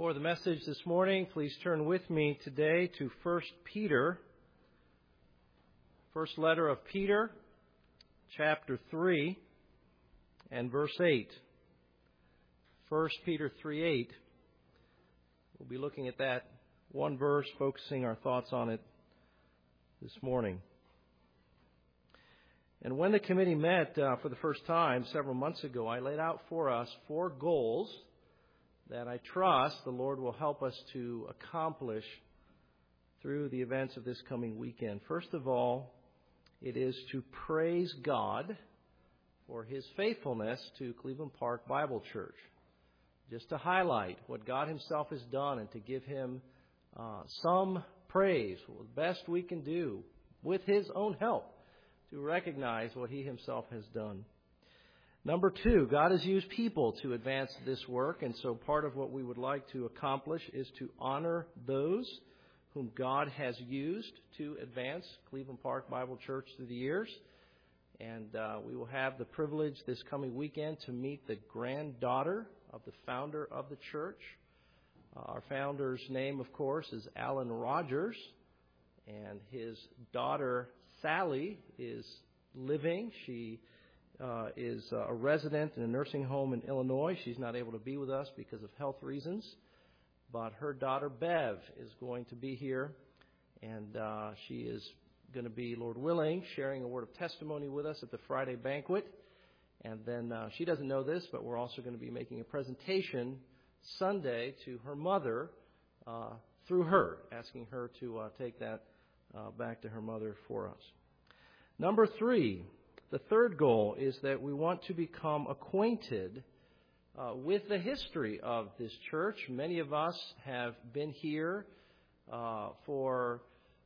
For the message this morning, please turn with me today to 1 Peter, first letter of Peter, chapter 3, and verse 8. 1 Peter 3:8. We'll be looking at that one verse, focusing our thoughts on it this morning. And when the committee met for the first time several months ago, I laid out for us 4 goals that I trust the Lord will help us to accomplish through the events of this coming weekend. First of all, it is to praise God for His faithfulness to Cleveland Park Bible Church. Just to highlight what God Himself has done and to give Him some praise, the best we can do with His own help to recognize what He Himself has done. Number 2, God has used people to advance this work, and so part of what we would like to accomplish is to honor those whom God has used to advance Cleveland Park Bible Church through the years. And we will have the privilege this coming weekend to meet the granddaughter of the founder of the church. Our founder's name, of course, is Alan Rogers, and his daughter, Sally, is living. She is a resident in a nursing home in Illinois. She's not able to be with us because of health reasons, but her daughter Bev is going to be here, and she is going to be, Lord willing, sharing a word of testimony with us at the Friday banquet. And then she doesn't know this, but we're also going to be making a presentation Sunday to her mother through her, asking her to take that back to her mother for us. Number 3. The third goal is that we want to become acquainted with the history of this church. Many of us have been here for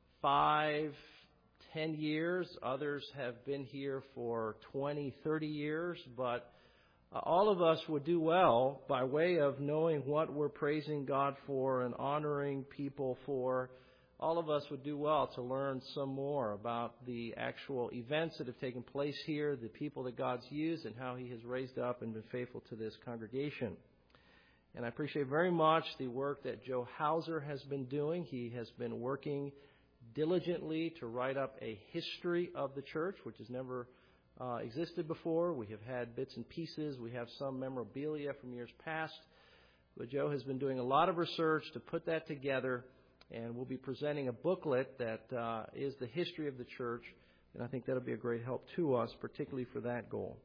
5, 10 years. Others have been here for 20, 30 years. But all of us would do well, by way of knowing what we're praising God for and honoring people for, all of us would do well to learn some more about the actual events that have taken place here, the people that God's used, and how He has raised up and been faithful to this congregation. And I appreciate very much the work that Joe Hauser has been doing. He has been working diligently to write up a history of the church, which has never existed before. We have had bits and pieces. We have some memorabilia from years past. But Joe has been doing a lot of research to put that together. And we'll be presenting a booklet that is the history of the church. And I think that'll be a great help to us, particularly for that goal.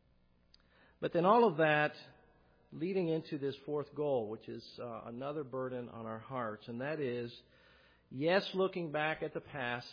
But then all of that leading into this fourth goal, which is another burden on our hearts. And that is, yes, looking back at the past,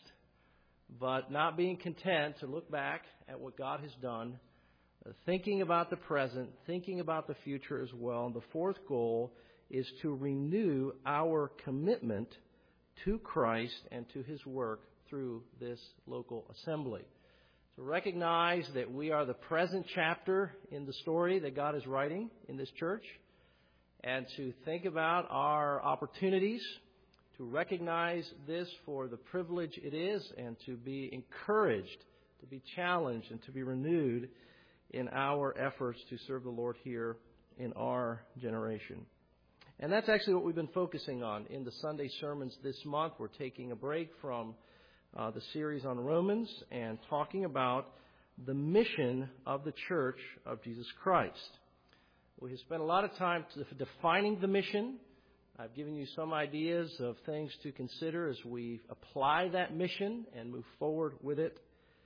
but not being content to look back at what God has done, thinking about the present, thinking about the future as well. And the fourth goal is to renew our commitment to Christ and to His work through this local assembly. To recognize that we are the present chapter in the story that God is writing in this church, and to think about our opportunities, to recognize this for the privilege it is, and to be encouraged, to be challenged, and to be renewed in our efforts to serve the Lord here in our generation. And that's actually what we've been focusing on in the Sunday sermons this month. We're taking a break from the series on Romans and talking about the mission of the Church of Jesus Christ. We have spent a lot of time defining the mission. I've given you some ideas of things to consider as we apply that mission and move forward with it.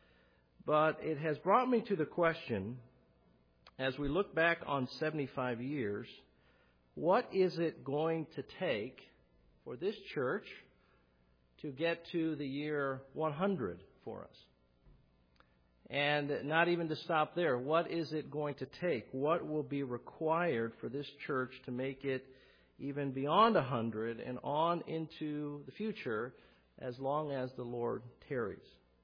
But it has brought me to the question, as we look back on 75 years, what is it going to take for this church to get to the year 100 for us? And not even to stop there, what is it going to take? What will be required for this church to make it even beyond 100 and on into the future as long as the Lord tarries?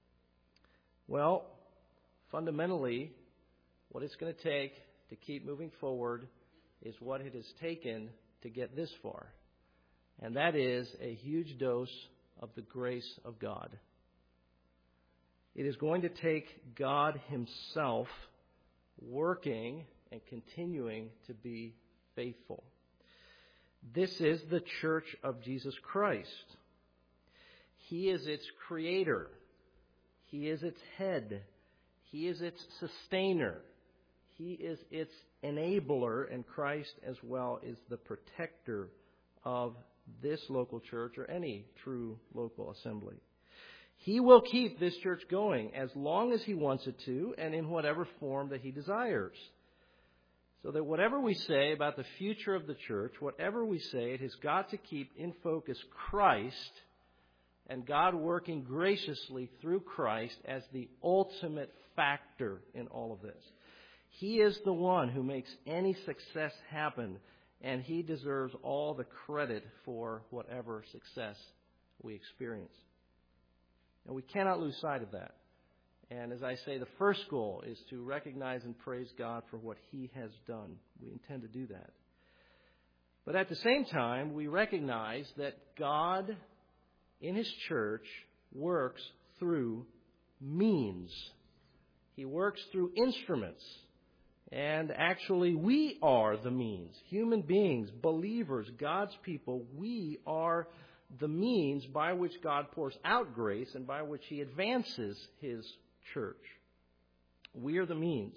Well, fundamentally, what it's going to take to keep moving forward is what it has taken to get this far. And that is a huge dose of the grace of God. It is going to take God Himself working and continuing to be faithful. This is the church of Jesus Christ. He is its creator. He is its head. He is its sustainer. He is its enabler, and Christ as well is the protector of this local church or any true local assembly. He will keep this church going as long as He wants it to and in whatever form that He desires. So that whatever we say about the future of the church, whatever we say, it has got to keep in focus Christ and God working graciously through Christ as the ultimate factor in all of this. He is the one who makes any success happen, and He deserves all the credit for whatever success we experience. And we cannot lose sight of that. And as I say, the first goal is to recognize and praise God for what He has done. We intend to do that. But at the same time, we recognize that God in His church works through means. He works through instruments. And actually, we are the means. Human beings, believers, God's people, we are the means by which God pours out grace and by which He advances His church. We are the means.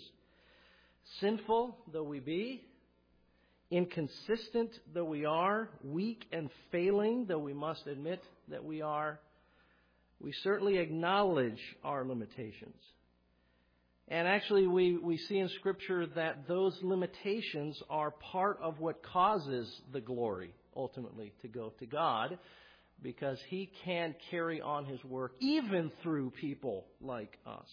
Sinful though we be, inconsistent though we are, weak and failing though we must admit that we are, we certainly acknowledge our limitations. And actually, we see in Scripture that those limitations are part of what causes the glory, ultimately, to go to God, because He can carry on His work even through people like us.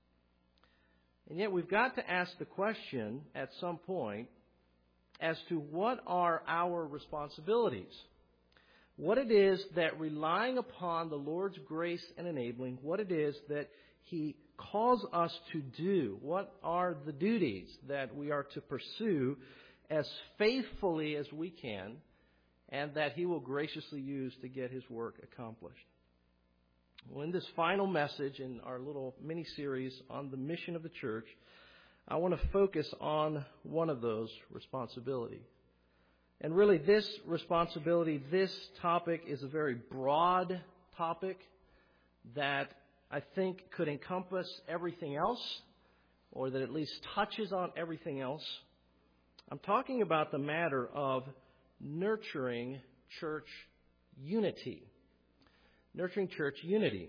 And yet, we've got to ask the question at some point as to what are our responsibilities. What it is that relying upon the Lord's grace and enabling, what it is that He calls us to do. What are the duties that we are to pursue as faithfully as we can, and that He will graciously use to get His work accomplished? Well, in this final message in our little mini-series on the mission of the church, I want to focus on one of those responsibilities. And really, this responsibility, this topic is a very broad topic that I think could encompass everything else, or that at least touches on everything else. I'm talking about the matter of nurturing church unity. Nurturing church unity.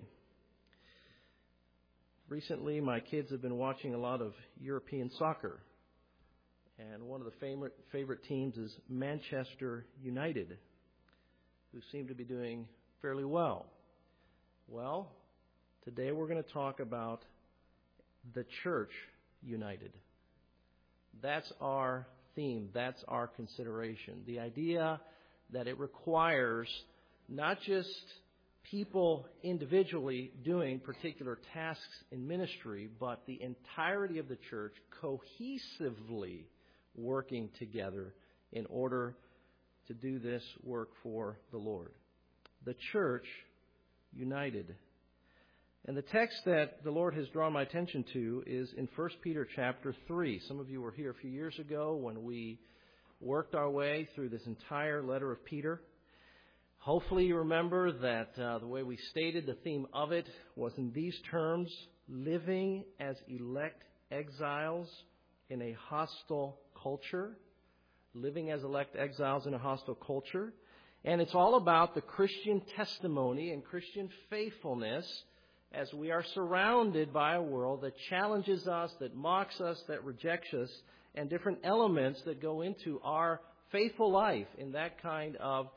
Recently, my kids have been watching a lot of European soccer. And one of the favorite teams is Manchester United, who seem to be doing fairly well. Well, today we're going to talk about the church united. That's our theme. That's our consideration. The idea that it requires not just people individually doing particular tasks in ministry, but the entirety of the church cohesively working together in order to do this work for the Lord. The church united. And the text that the Lord has drawn my attention to is in 1 Peter chapter 3. Some of you were here a few years ago when we worked our way through this entire letter of Peter. Hopefully you remember that the way we stated the theme of it was in these terms: living as elect exiles in a hostile culture. Living as elect exiles in a hostile culture. And it's all about the Christian testimony and Christian faithfulness as we are surrounded by a world that challenges us, that mocks us, that rejects us, and different elements that go into our faithful life in that kind of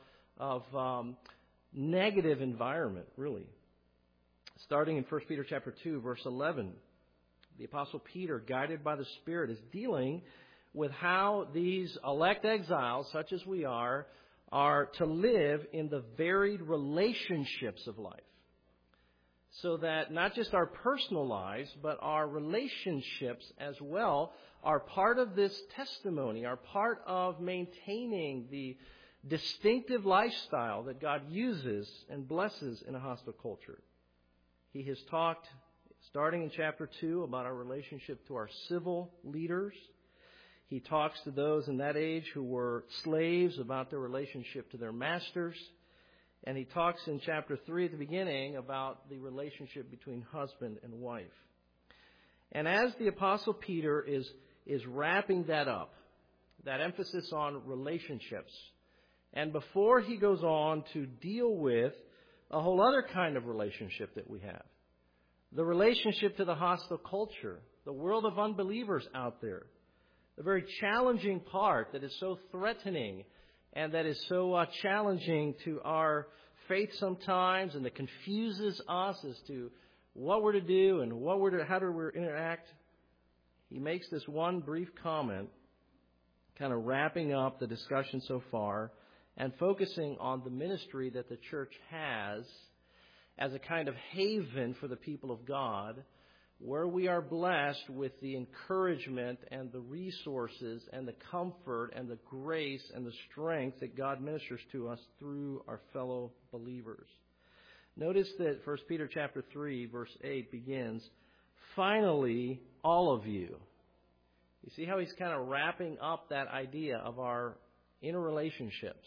negative environment, really. Starting in 1 Peter chapter 2, verse 11, the Apostle Peter, guided by the Spirit, is dealing with how these elect exiles, such as we are to live in the varied relationships of life. So that not just our personal lives, but our relationships as well are part of this testimony, are part of maintaining the distinctive lifestyle that God uses and blesses in a hostile culture. He has talked, starting in chapter 2, about our relationship to our civil leaders. He talks to those in that age who were slaves about their relationship to their masters. And he talks in chapter 3 at the beginning about the relationship between husband and wife. And as the Apostle Peter is wrapping that up, that emphasis on relationships, and before he goes on to deal with a whole other kind of relationship that we have, the relationship to the hostile culture, the world of unbelievers out there, the very challenging part that is so threatening and that is so challenging to our faith sometimes, and that confuses us as to what we're to do and how do we interact. He makes this one brief comment, kind of wrapping up the discussion so far and focusing on the ministry that the church has as a kind of haven for the people of God, where we are blessed with the encouragement and the resources and the comfort and the grace and the strength that God ministers to us through our fellow believers. Notice that 1 Peter chapter 3, verse 8 begins, "Finally, all of you." You see how he's kind of wrapping up that idea of our interrelationships.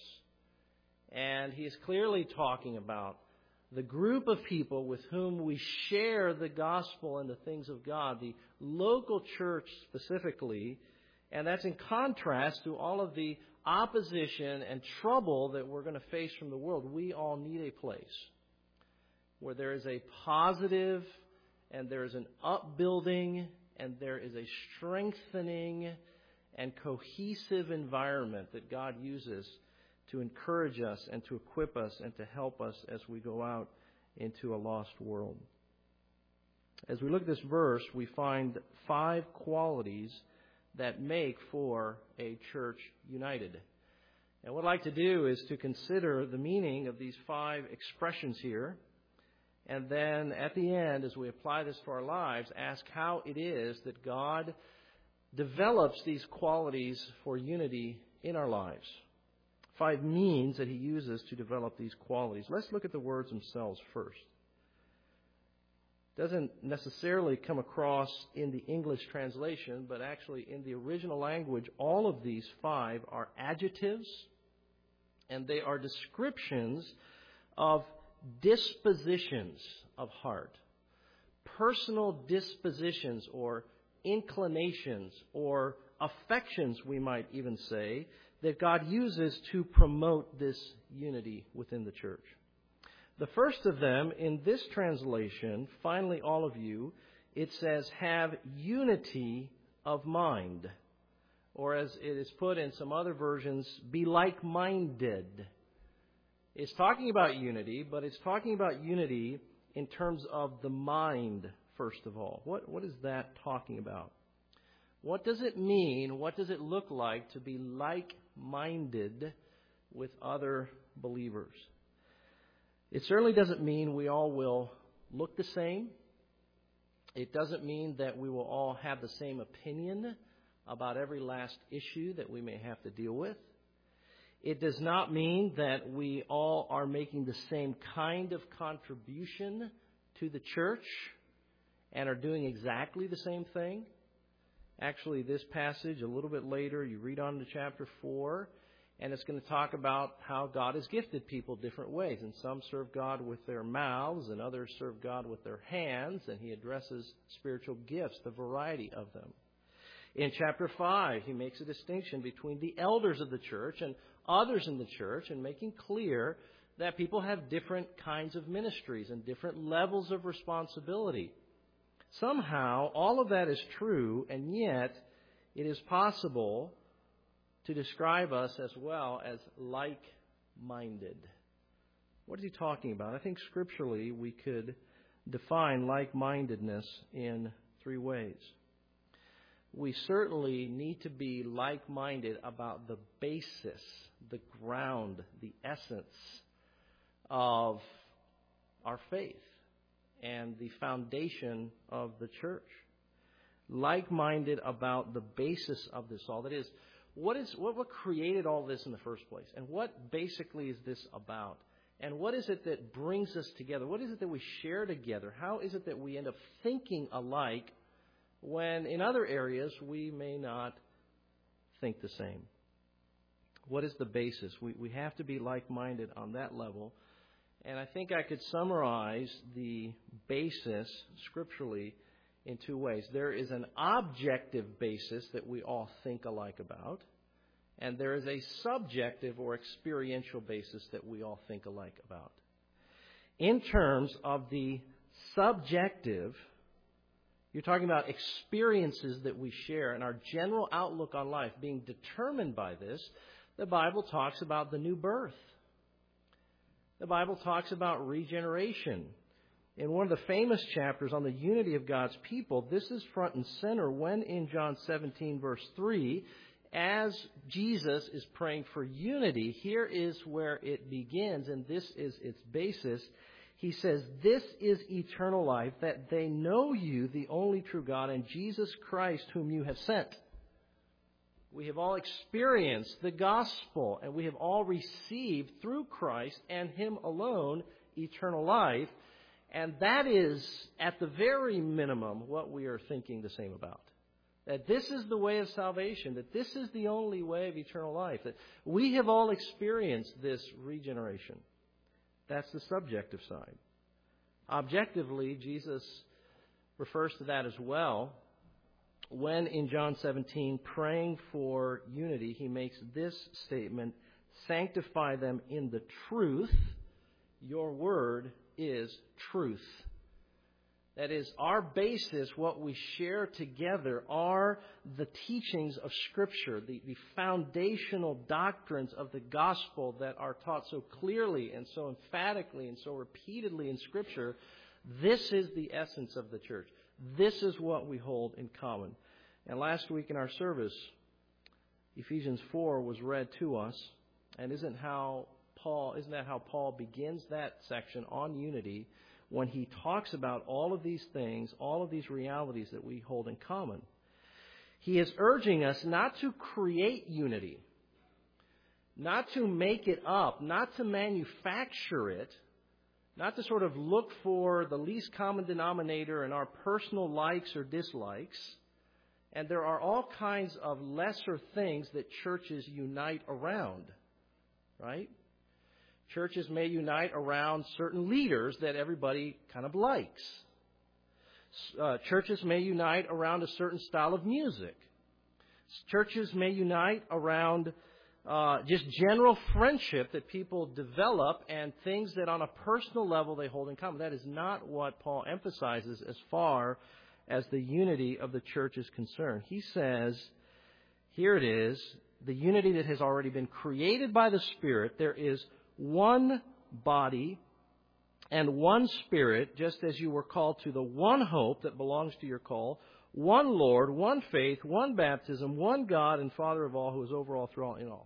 And he is clearly talking about the group of people with whom we share the gospel and the things of God, the local church specifically, and that's in contrast to all of the opposition and trouble that we're going to face from the world. We all need a place where there is a positive and there is an upbuilding and there is a strengthening and cohesive environment that God uses to encourage us and to equip us and to help us as we go out into a lost world. As we look at this verse, we find 5 qualities that make for a church united. And what I'd like to do is to consider the meaning of these 5 expressions here, and then at the end, as we apply this to our lives, ask how it is that God develops these qualities for unity in our lives. 5 means that he uses to develop these qualities. Let's look at the words themselves first. It doesn't necessarily come across in the English translation, but actually in the original language, all of these 5 are adjectives, and they are descriptions of dispositions of heart, personal dispositions or inclinations or affections, we might even say, that God uses to promote this unity within the church. The first of them, in this translation, finally all of you, it says, have unity of mind. Or as it is put in some other versions, be like-minded. It's talking about unity, but it's talking about unity in terms of the mind, first of all. What is that talking about? What does it mean? What does it look like to be like-minded with other believers? It certainly doesn't mean we all will look the same. It doesn't mean that we will all have the same opinion about every last issue that we may have to deal with. It does not mean that we all are making the same kind of contribution to the church and are doing exactly the same thing. Actually, this passage, a little bit later, you read on to chapter 4, and it's going to talk about how God has gifted people different ways. And some serve God with their mouths, and others serve God with their hands, and he addresses spiritual gifts, the variety of them. In chapter 5, he makes a distinction between the elders of the church and others in the church, and making clear that people have different kinds of ministries and different levels of responsibility. Somehow, all of that is true, and yet it is possible to describe us as well as like-minded. What is he talking about? I think scripturally we could define like-mindedness in 3 ways. We certainly need to be like-minded about the basis, the ground, the essence of our faith and the foundation of the church. Like-minded about the basis of this all. That is, what created all this in the first place? And what basically is this about? And what is it that brings us together? What is it that we share together? How is it that we end up thinking alike when in other areas we may not think the same? What is the basis? We have to be like-minded on that level. And I think I could summarize the basis scripturally in two ways. There is an objective basis that we all think alike about, and there is a subjective or experiential basis that we all think alike about. In terms of the subjective, you're talking about experiences that we share and our general outlook on life being determined by this. The Bible talks about the new birth. The Bible talks about regeneration. In one of the famous chapters on the unity of God's people, this is front and center when in John 17, verse 3, as Jesus is praying for unity, here is where it begins, and this is its basis. He says, "This is eternal life, that they know you, the only true God, and Jesus Christ, whom you have sent." We have all experienced the gospel, and we have all received through Christ and Him alone eternal life. And that is, at the very minimum, what we are thinking the same about. That this is the way of salvation, that this is the only way of eternal life, that we have all experienced this regeneration. That's the subjective side. Objectively, Jesus refers to that as well. When in John 17, praying for unity, He makes this statement, "Sanctify them in the truth. Your word is truth." That is, our basis, what we share together, are the teachings of Scripture, the foundational doctrines of the gospel that are taught so clearly and so emphatically and so repeatedly in Scripture. This is the essence of the church. This is what we hold in common. And last week in our service, Ephesians 4 was read to us. And isn't that how Paul begins that section on unity when he talks about all of these things, all of these realities that we hold in common? He is urging us not to create unity, not to make it up, not to manufacture it, not to sort of look for the least common denominator in our personal likes or dislikes. And there are all kinds of lesser things that churches unite around, right? Churches may unite around certain leaders that everybody kind of likes. Churches may unite around a certain style of music. Churches may unite around just general friendship that people develop and things that on a personal level they hold in common. That is not what Paul emphasizes as far as the unity of the church is concerned. He says, here it is, the unity that has already been created by the Spirit. There is one body and one Spirit, just as you were called to the one hope that belongs to your call, one Lord, one faith, one baptism, one God and Father of all, who is over all, through all, in all.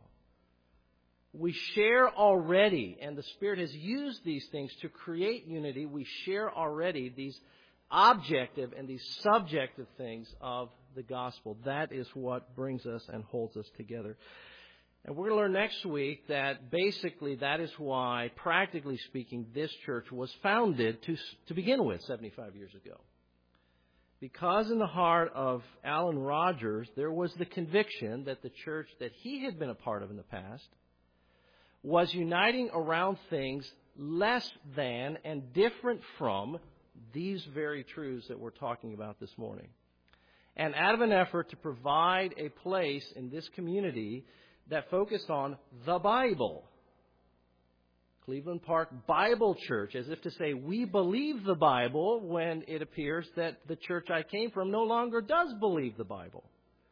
We share already, and the Spirit has used these things to create unity. We share already these objective and these subjective things of the gospel. That is what brings us and holds us together. And we're going to learn next week that basically that is why, practically speaking, this church was founded to begin with 75 years ago. Because in the heart of Alan Rogers, there was the conviction that the church that he had been a part of in the past was uniting around things less than and different from these very truths that we're talking about this morning. And out of an effort to provide a place in this community that focused on the Bible, Cleveland Park Bible Church, as if to say, we believe the Bible, when it appears that the church I came from no longer does believe the Bible.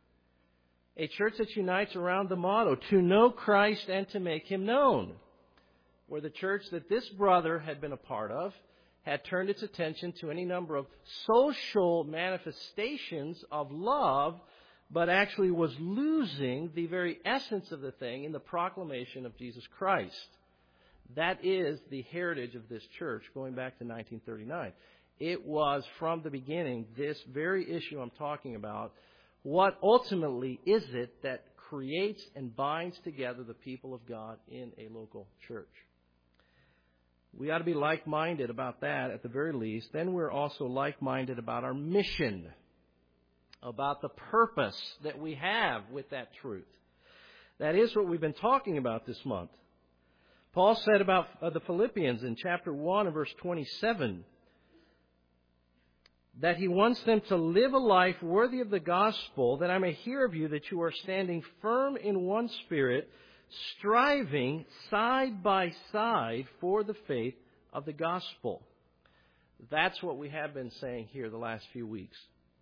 A church that unites around the motto, to know Christ and to make Him known. Where the church that this brother had been a part of had turned its attention to any number of social manifestations of love, but actually was losing the very essence of the thing in the proclamation of Jesus Christ. That is the heritage of this church going back to 1939. It was from the beginning this very issue I'm talking about. What ultimately is it that creates and binds together the people of God in a local church? We ought to be like-minded about that at the very least. Then we're also like-minded about our mission. about the purpose that we have with that truth. That is what we've been talking about this month. Paul said about the Philippians in chapter 1 and verse 27 that he wants them to live a life worthy of the gospel, that I may hear of you that you are standing firm in one spirit, striving side by side for the faith of the gospel. That's what we have been saying here the last few weeks.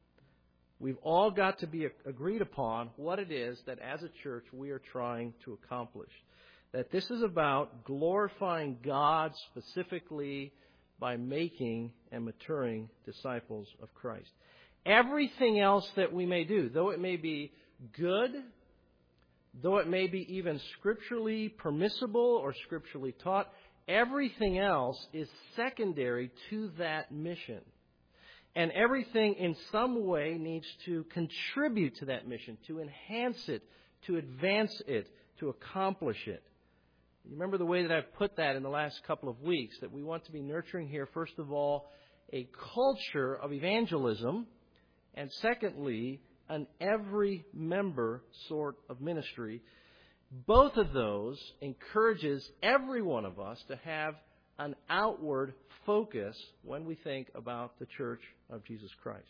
We've all got to be agreed upon what it is that as a church we are trying to accomplish. That this is about glorifying God specifically by making and maturing disciples of Christ. Everything else that we may do, though it may be good, though it may be even scripturally permissible or scripturally taught, everything else is secondary to that mission. And everything in some way needs to contribute to that mission, to enhance it, to advance it, to accomplish it. You remember the way that I've put that in the last couple of weeks, that we want to be nurturing here, first of all, a culture of evangelism, and secondly, an every member sort of ministry. Both of those encourages every one of us to have an outward focus when we think about the Church of Jesus Christ.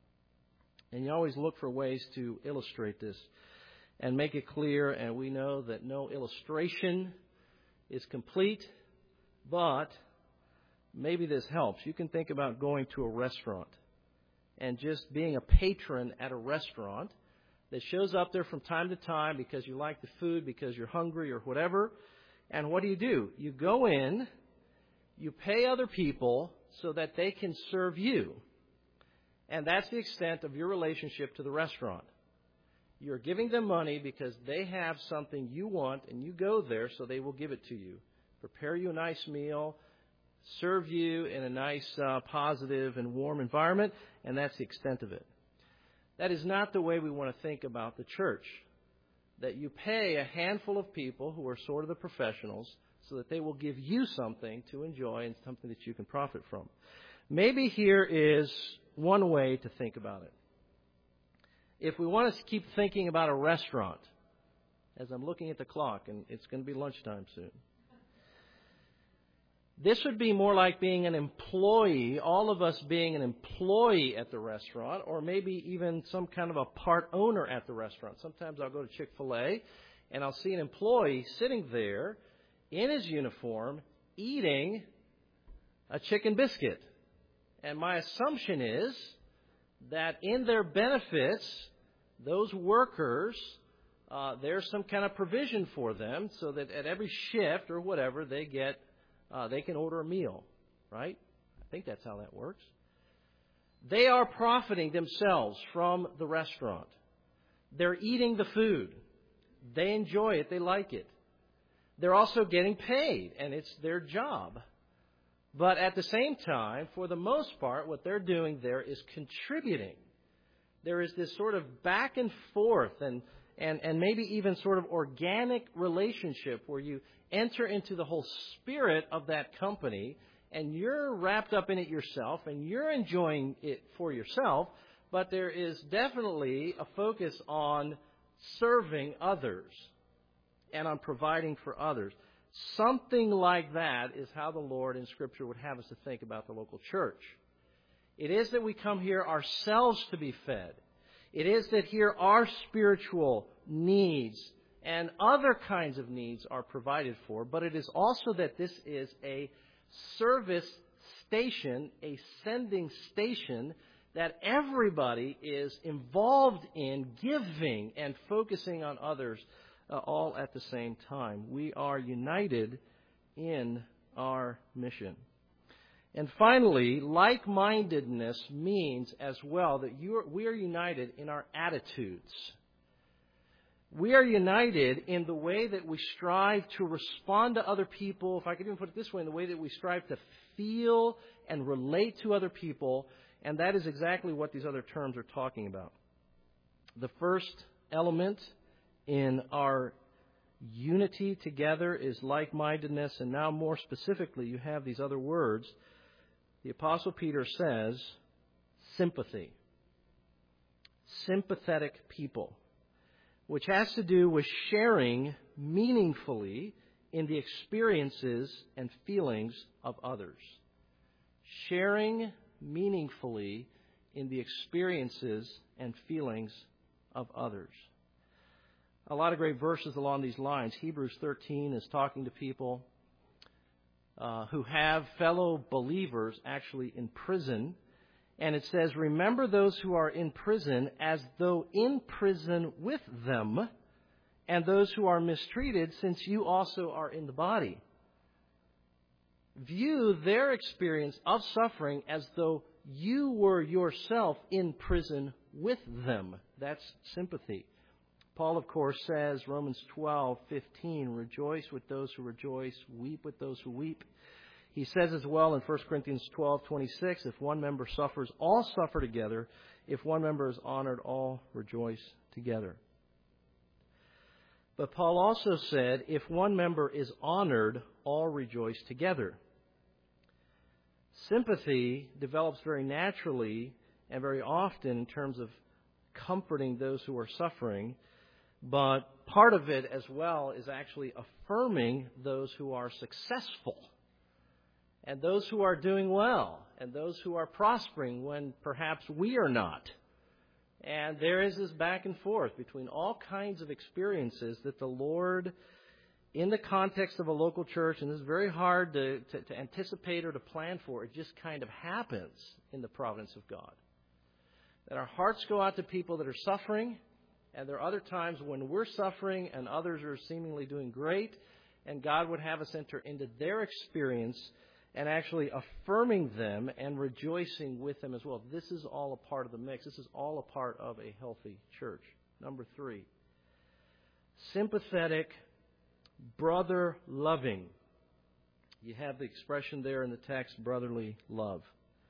And you always look for ways to illustrate this and make it clear, and we know that no illustration is complete, but maybe this helps. You can think about going to a restaurant and just being a patron at a restaurant that shows up there from time to time because you like the food, because you're hungry or whatever. And what do? You go in, you pay other people so that they can serve you. And that's the extent of your relationship to the restaurant. You're giving them money because they have something you want, and you go there so they will give it to you. Prepare you a nice meal, serve you in a nice, positive and warm environment, and that's the extent of it. That is not the way we want to think about the church. That you pay a handful of people who are sort of the professionals so that they will give you something to enjoy and something that you can profit from. Maybe here is one way to think about it. If we want to keep thinking about a restaurant, as I'm looking at the clock, and it's going to be lunchtime soon, this would be more like being an employee, all of us being an employee at the restaurant, or maybe even some kind of a part owner at the restaurant. Sometimes I'll go to Chick-fil-A, and I'll see an employee sitting there in his uniform eating a chicken biscuit. And my assumption is that in their benefits, those workers, there's some kind of provision for them so that at every shift or whatever they get, they can order a meal, right? I think that's how that works. They are profiting themselves from the restaurant. They're eating the food. They enjoy it. They like it. They're also getting paid, and it's their job. But at the same time, for the most part, what they're doing there is contributing. There is this sort of back and forth and maybe even sort of organic relationship where you enter into the whole spirit of that company and you're wrapped up in it yourself and you're enjoying it for yourself, but there is definitely a focus on serving others and on providing for others. Something like that is how the Lord in Scripture would have us to think about the local church. It is that we come here ourselves to be fed. It is that here our spiritual needs and other kinds of needs are provided for, but it is also that this is a service station, a sending station that everybody is involved in giving and focusing on others all at the same time. We are united in our mission. And finally, like-mindedness means as well that we are united in our attitudes. We are united in the way that we strive to respond to other people, if I could even put it this way, in the way that we strive to feel and relate to other people, and that is exactly what these other terms are talking about. The first element in our unity together is like-mindedness, and now more specifically, you have these other words. The Apostle Peter says, sympathy. sympathetic people, which has to do with sharing meaningfully in the experiences and feelings of others. Sharing meaningfully in the experiences and feelings of others. A lot of great verses along these lines. Hebrews 13 is talking to people who have fellow believers actually in prison. And it says, remember those who are in prison as though in prison with them, and those who are mistreated, since you also are in the body. View their experience of suffering as though you were yourself in prison with them. That's sympathy. Paul, of course, says, Romans 12:15, rejoice with those who rejoice, weep with those who weep. He says as well in 1 Corinthians 12:26, if one member suffers, all suffer together. If one member is honored, all rejoice together. But Paul also said, if one member is honored, all rejoice together. Sympathy develops very naturally and very often in terms of comforting those who are suffering, but part of it as well is actually affirming those who are successful and those who are doing well and those who are prospering when perhaps we are not. And there is this back and forth between all kinds of experiences that the Lord, in the context of a local church, and this is very hard to anticipate or to plan for, it just kind of happens in the providence of God. That our hearts go out to people that are suffering, and there are other times when we're suffering and others are seemingly doing great, and God would have us enter into their experience and actually affirming them and rejoicing with them as well. This is all a part of the mix. This is all a part of a healthy church. Number 3, sympathetic, brother-loving. You have the expression there in the text, brotherly love.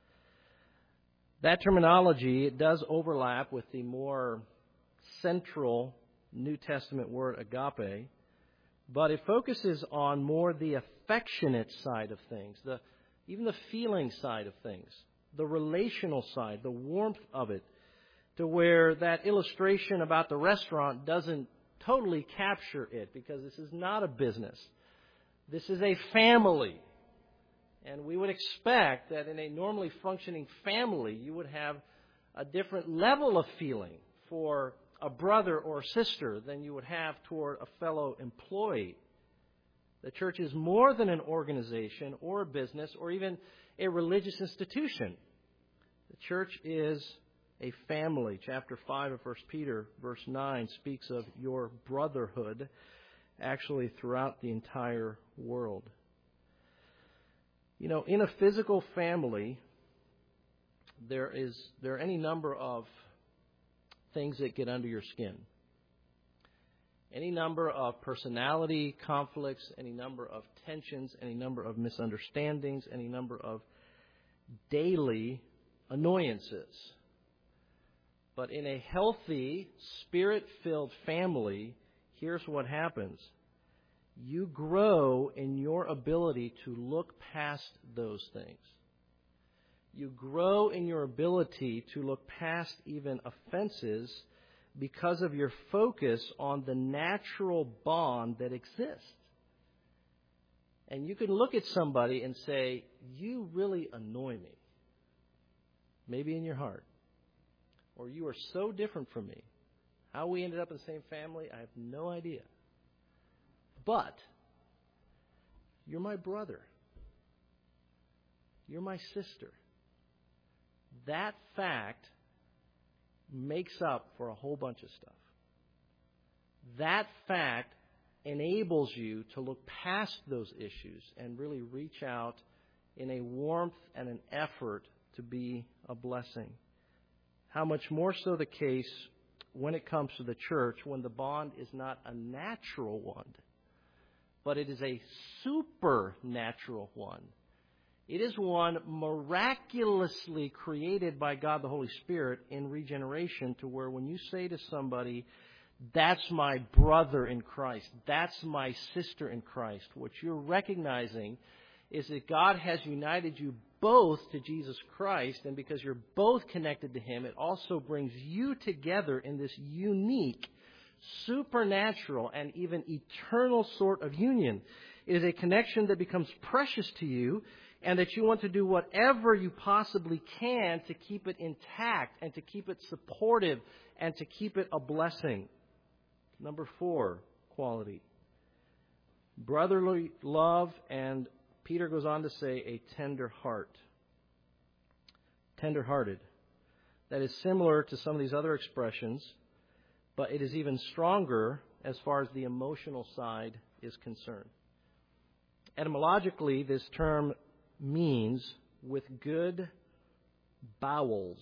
That terminology, it does overlap with the more central New Testament word agape, but it focuses on more the affectionate side of things, even the feeling side of things, the relational side, the warmth of it, to where that illustration about the restaurant doesn't totally capture it, because this is not a business. This is a family. And we would expect that in a normally functioning family, you would have a different level of feeling for a brother or sister than you would have toward a fellow employee. The church is more than an organization or a business or even a religious institution. The church is a family. Chapter 5 of 1 Peter, verse 9, speaks of your brotherhood actually throughout the entire world. You know, in a physical family, there are any number of things that get under your skin. Any number of personality conflicts, any number of tensions, any number of misunderstandings, any number of daily annoyances. But in a healthy, Spirit-filled family, here's what happens. You grow in your ability to look past those things. You grow in your ability to look past even offenses because of your focus on the natural bond that exists. And you can look at somebody and say, you really annoy me. Maybe in your heart. Or you are so different from me. How we ended up in the same family, I have no idea. But you're my brother. You're my sister. That fact makes up for a whole bunch of stuff. That fact enables you to look past those issues and really reach out in a warmth and an effort to be a blessing. How much more so the case when it comes to the church, when the bond is not a natural one, but it is a supernatural one. It is one miraculously created by God the Holy Spirit in regeneration, to where when you say to somebody, that's my brother in Christ, that's my sister in Christ, what you're recognizing is that God has united you both to Jesus Christ, and because you're both connected to Him, it also brings you together in this unique, supernatural, and even eternal sort of union. It is a connection that becomes precious to you, and that you want to do whatever you possibly can to keep it intact and to keep it supportive and to keep it a blessing. Number 4, quality. Brotherly love, and Peter goes on to say a tender heart. Tender-hearted. That is similar to some of these other expressions, but it is even stronger as far as the emotional side is concerned. Etymologically, this term means with good bowels,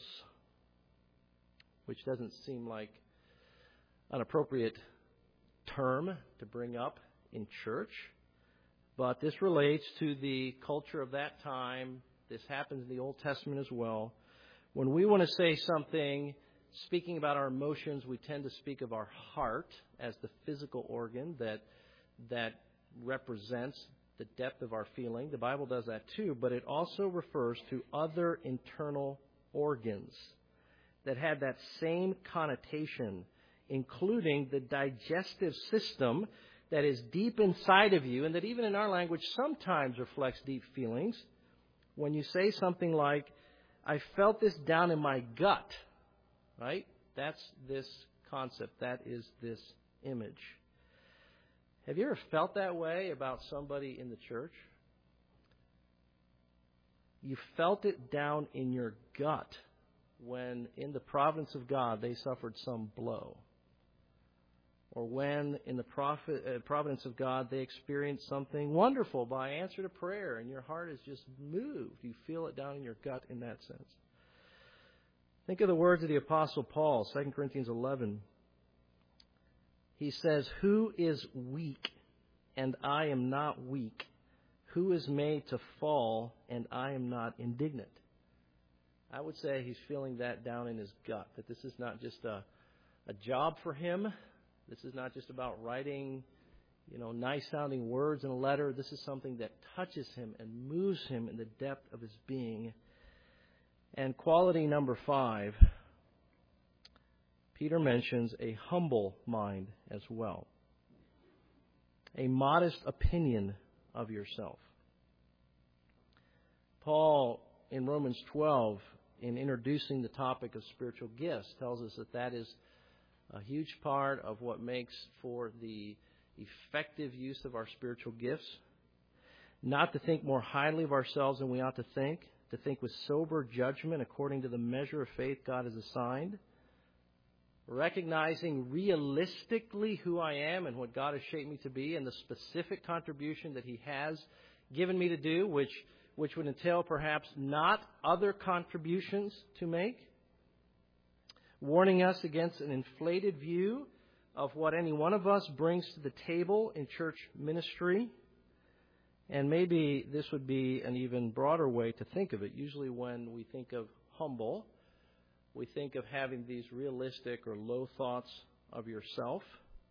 which doesn't seem like an appropriate term to bring up in church, but this relates to the culture of that time. This happens in the Old Testament as well. When we want to say something, speaking about our emotions, we tend to speak of our heart as the physical organ that represents the depth of our feeling. The Bible does that too, but it also refers to other internal organs that had that same connotation, including the digestive system that is deep inside of you and that even in our language sometimes reflects deep feelings. When you say something like, I felt this down in my gut, right? That's this concept. That is this image. Have you ever felt that way about somebody in the church? You felt it down in your gut when, in the providence of God, they suffered some blow. Or when, in the providence of God, they experienced something wonderful by answer to prayer, and your heart is just moved. You feel it down in your gut in that sense. Think of the words of the Apostle Paul, 2 Corinthians 11. He says, who is weak, and I am not weak? Who is made to fall, and I am not indignant? I would say he's feeling that down in his gut, that this is not just a job for him. This is not just about writing, nice-sounding words in a letter. This is something that touches him and moves him in the depth of his being. And quality number 5, Peter mentions a humble mind as well. A modest opinion of yourself. Paul, in Romans 12, in introducing the topic of spiritual gifts, tells us that is a huge part of what makes for the effective use of our spiritual gifts. Not to think more highly of ourselves than we ought to think with sober judgment according to the measure of faith God has assigned, recognizing realistically who I am and what God has shaped me to be and the specific contribution that He has given me to do, which would entail perhaps not other contributions to make, warning us against an inflated view of what any one of us brings to the table in church ministry. And maybe this would be an even broader way to think of it. Usually when we think of humble, we think of having these realistic or low thoughts of yourself.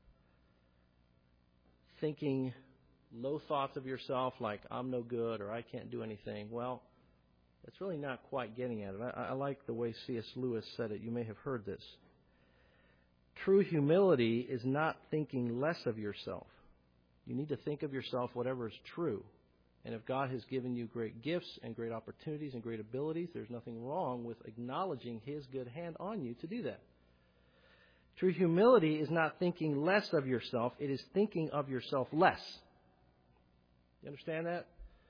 Thinking low thoughts of yourself like, I'm no good or I can't do anything. Well, that's really not quite getting at it. I like the way C.S. Lewis said it. You may have heard this. True humility is not thinking less of yourself. You need to think of yourself whatever is true. And if God has given you great gifts and great opportunities and great abilities, there's nothing wrong with acknowledging His good hand on you to do that. True humility is not thinking less of yourself. It is thinking of yourself less. You understand that?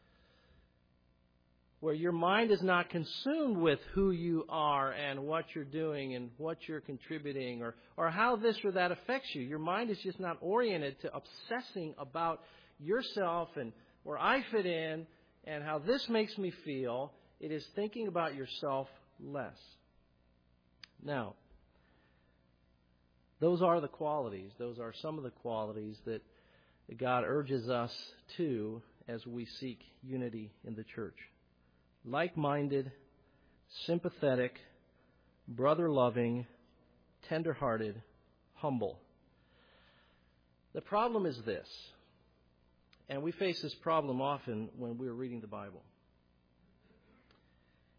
Where your mind is not consumed with who you are and what you're doing and what you're contributing or how this or that affects you. Your mind is just not oriented to obsessing about yourself and where I fit in and how this makes me feel. It is thinking about yourself less. Now, those are the qualities. Those are some of the qualities that God urges us to as we seek unity in the church. Like-minded, sympathetic, brother-loving, tender-hearted, humble. The problem is this, and we face this problem often when we're reading the Bible.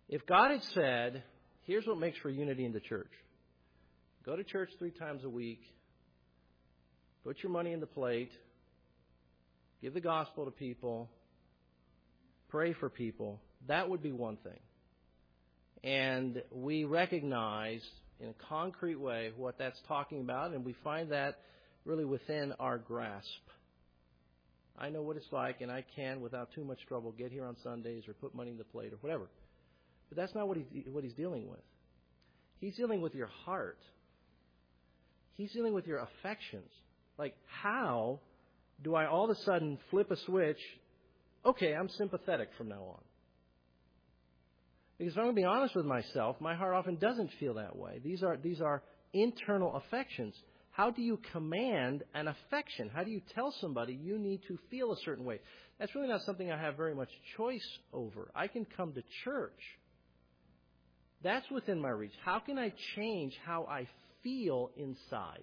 If God had said, here's what makes for unity in the church. Go to church 3 times a week. Put your money in the plate. Give the gospel to people. Pray for people. That would be one thing. And we recognize in a concrete way what that's talking about, and we find that really within our grasp. I know what it's like, and I can, without too much trouble, get here on Sundays or put money in the plate or whatever. But that's not what he's dealing with. He's dealing with your heart. He's dealing with your affections. Like, how do I all of a sudden flip a switch? Okay, I'm sympathetic from now on. Because if I'm going to be honest with myself, my heart often doesn't feel that way. These are internal affections. How do you command an affection? How do you tell somebody you need to feel a certain way? That's really not something I have very much choice over. I can come to church. That's within my reach. How can I change how I feel inside?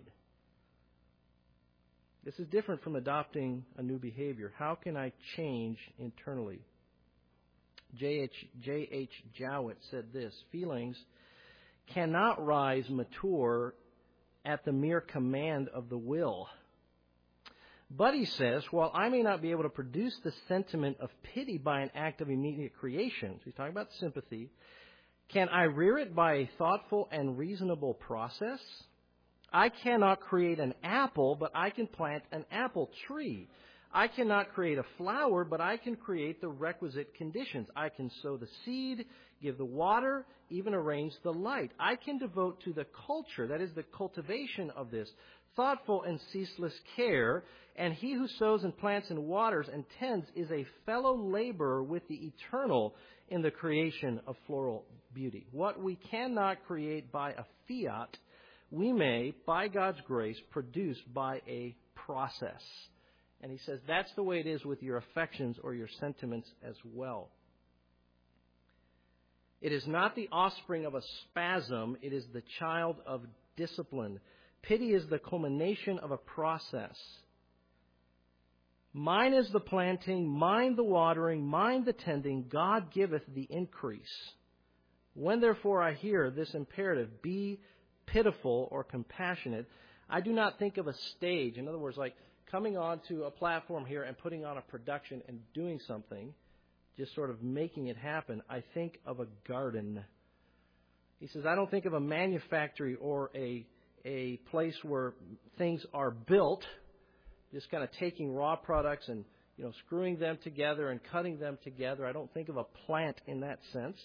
This is different from adopting a new behavior. How can I change internally? J.H. Jowett said this: feelings cannot rise mature at the mere command of the will. But, he says, while I may not be able to produce the sentiment of pity by an act of immediate creation, so he's talking about sympathy, can I rear it by a thoughtful and reasonable process? I cannot create an apple, but I can plant an apple tree. I cannot create a flower, but I can create the requisite conditions. I can sow the seed, give the water, even arrange the light. I can devote to the culture, that is the cultivation of this, thoughtful and ceaseless care. And he who sows and plants and waters and tends is a fellow laborer with the eternal in the creation of floral beauty. What we cannot create by a fiat, we may, by God's grace, produce by a process. And he says that's the way it is with your affections or your sentiments as well. It is not the offspring of a spasm. It is the child of discipline. Pity is the culmination of a process. Mine is the planting, mine the watering, mine the tending. God giveth the increase. When therefore I hear this imperative, be pitiful or compassionate, I do not think of a stage. In other words, like coming onto a platform here and putting on a production and doing something, just sort of making it happen. I think of a garden. He says, I don't think of a manufactory or a place where things are built, just kind of taking raw products and, screwing them together and cutting them together. I don't think of a plant in that sense.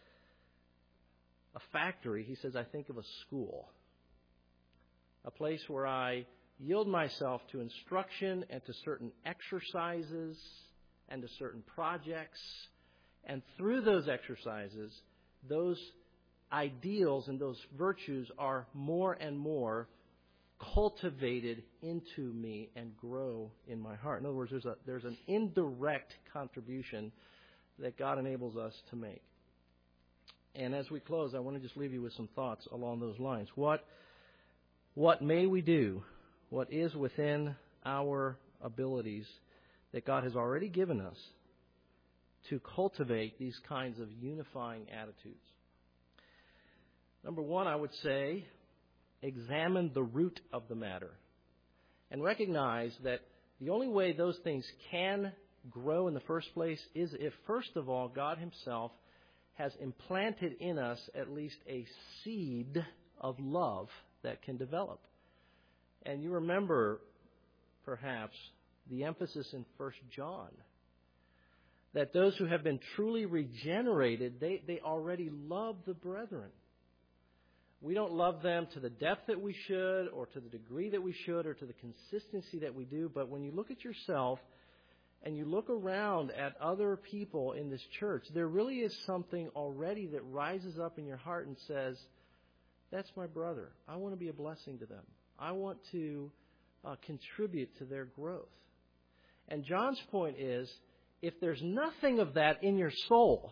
A factory, he says, I think of a school. A place where I yield myself to instruction and to certain exercises and to certain projects. And through those exercises, those ideals and those virtues are more and more cultivated into me and grow in my heart. In other words, there's an indirect contribution that God enables us to make. And as we close, I want to just leave you with some thoughts along those lines. What may we do? What is within our abilities that God has already given us to cultivate these kinds of unifying attitudes? Number one, I would say, examine the root of the matter and recognize that the only way those things can grow in the first place is if, first of all, God himself has implanted in us at least a seed of love that can develop. And you remember, perhaps, the emphasis in 1 John, that those who have been truly regenerated, they already love the brethren. We don't love them to the depth that we should, or to the degree that we should, or to the consistency that we do. But when you look at yourself and you look around at other people in this church, there really is something already that rises up in your heart and says, that's my brother. I want to be a blessing to them. I want to contribute to their growth. And John's point is, if there's nothing of that in your soul,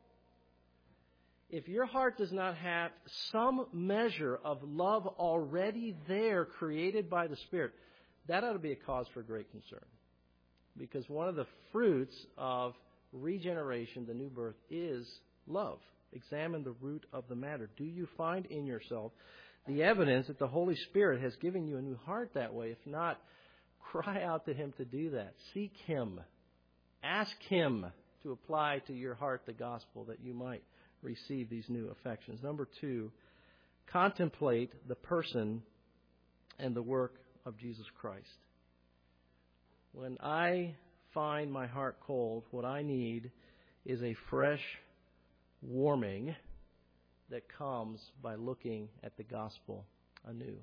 if your heart does not have some measure of love already there created by the Spirit, that ought to be a cause for great concern. Because one of the fruits of regeneration, the new birth, is love. Examine the root of the matter. Do you find in yourself the evidence that the Holy Spirit has given you a new heart that way? If not, cry out to Him to do that. Seek Him. Ask Him to apply to your heart the gospel that you might receive these new affections. Number 2, contemplate the person and the work of Jesus Christ. When I find my heart cold, what I need is a fresh warming that comes by looking at the gospel anew.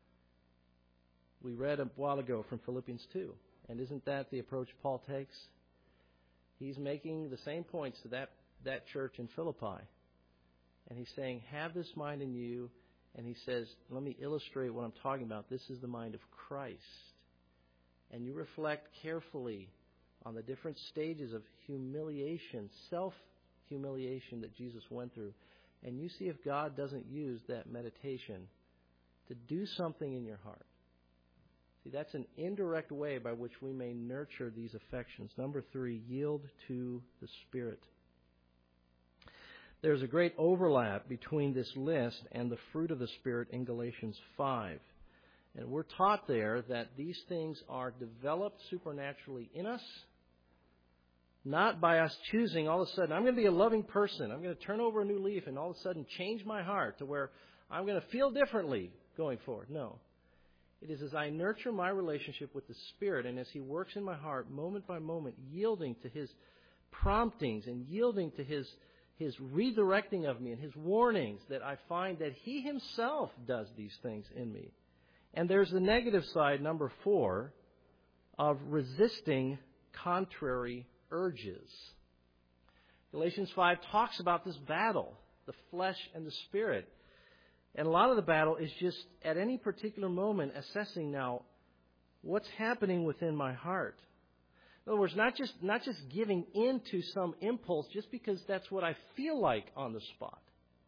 We read a while ago from Philippians 2, and isn't that the approach Paul takes? He's making the same points to that church in Philippi. And he's saying, have this mind in you. And he says, let me illustrate what I'm talking about. This is the mind of Christ. And you reflect carefully on the different stages of humiliation, self-humiliation that Jesus went through. And you see if God doesn't use that meditation to do something in your heart. See, that's an indirect way by which we may nurture these affections. Number 3, yield to the Spirit. There's a great overlap between this list and the fruit of the Spirit in Galatians 5. And we're taught there that these things are developed supernaturally in us, not by us choosing all of a sudden, I'm going to be a loving person. I'm going to turn over a new leaf and all of a sudden change my heart to where I'm going to feel differently going forward. No. It is as I nurture my relationship with the Spirit and as He works in my heart moment by moment, yielding to His promptings and yielding to His redirecting of me and His warnings, that I find that He Himself does these things in me. And there's the negative side, number 4, of resisting contrary urges. Galatians 5 talks about this battle, the flesh and the Spirit. And a lot of the battle is just at any particular moment assessing now what's happening within my heart. In other words, not just giving in to some impulse just because that's what I feel like on the spot.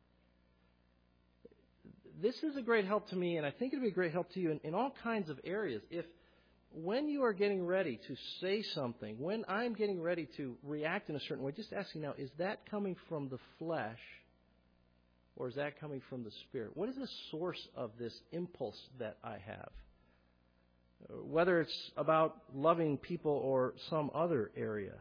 This is a great help to me, and I think it'll be a great help to you in all kinds of areas. If when you are getting ready to say something, when I'm getting ready to react in a certain way, just asking now, is that coming from the flesh or is that coming from the Spirit? What is the source of this impulse that I have? Whether it's about loving people or some other area.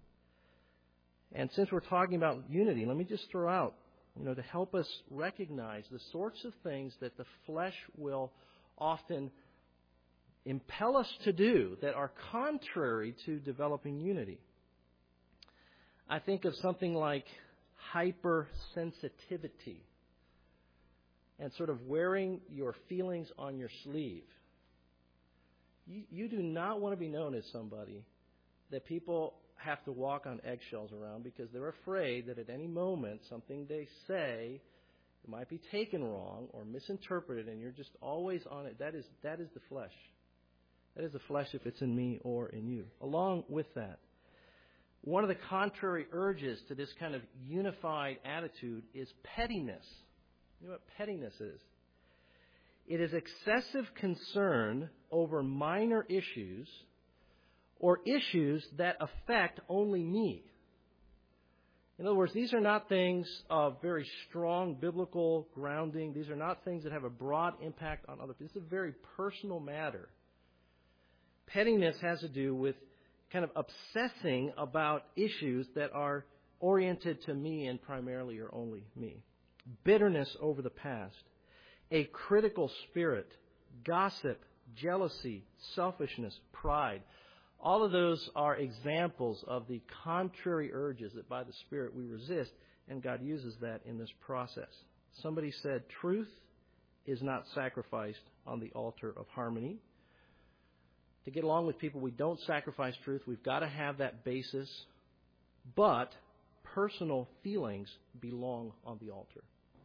And since we're talking about unity, let me just throw out, to help us recognize the sorts of things that the flesh will often impel us to do that are contrary to developing unity. I think of something like hypersensitivity and sort of wearing your feelings on your sleeve. You do not want to be known as somebody that people have to walk on eggshells around because they're afraid that at any moment something they say might be taken wrong or misinterpreted, and you're just always on it. That is the flesh. That is the flesh if it's in me or in you. Along with that, one of the contrary urges to this kind of unified attitude is pettiness. You know what pettiness is? It is excessive concern over minor issues or issues that affect only me. In other words, these are not things of very strong biblical grounding. These are not things that have a broad impact on other people. This is a very personal matter. Pettiness has to do with kind of obsessing about issues that are oriented to me and primarily or only me. Bitterness over the past, a critical spirit, gossip, jealousy, selfishness, pride. All of those are examples of the contrary urges that by the Spirit we resist, and God uses that in this process. Somebody said, truth is not sacrificed on the altar of harmony. To get along with people, we don't sacrifice truth. We've got to have that basis. But personal feelings belong on the altar.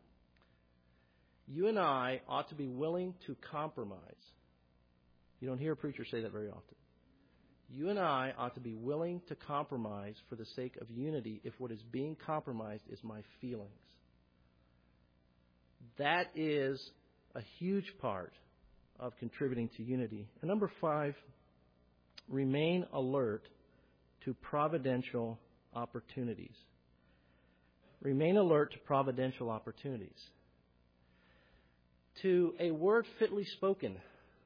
You and I ought to be willing to compromise. You don't hear a preacher say that very often. You and I ought to be willing to compromise for the sake of unity if what is being compromised is my feelings. That is a huge part of contributing to unity. And number 5, remain alert to providential opportunities. Remain alert to providential opportunities, to a word fitly spoken,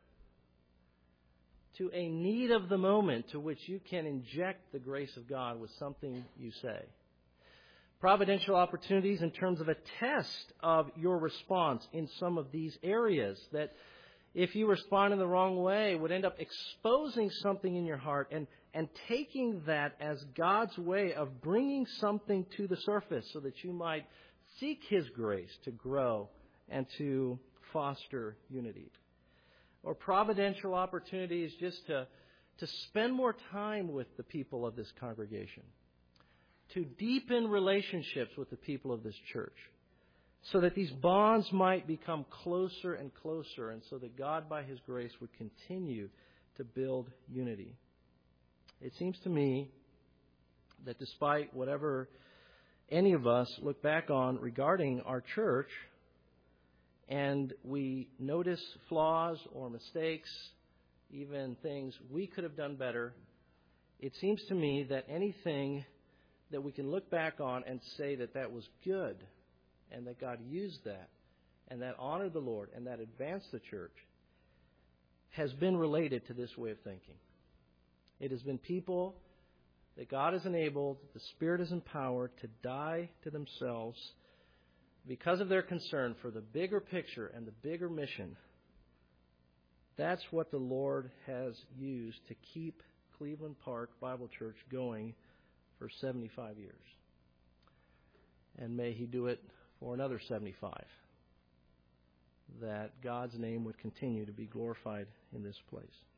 to a need of the moment to which you can inject the grace of God with something you say. Providential opportunities in terms of a test of your response in some of these areas that if you respond in the wrong way would end up exposing something in your heart and taking that as God's way of bringing something to the surface so that you might seek His grace to grow and to foster unity. Or providential opportunities just to spend more time with the people of this congregation, to deepen relationships with the people of this church, so that these bonds might become closer and closer, and so that God, by His grace, would continue to build unity. It seems to me that despite whatever any of us look back on regarding our church, and we notice flaws or mistakes, even things we could have done better, it seems to me that anything that we can look back on and say that that was good and that God used that and that honored the Lord and that advanced the church has been related to this way of thinking. It has been people that God has enabled, the Spirit has empowered to die to themselves because of their concern for the bigger picture and the bigger mission. That's what the Lord has used to keep Cleveland Park Bible Church going for 75 years. And may He do it for another 75. That God's name would continue to be glorified in this place.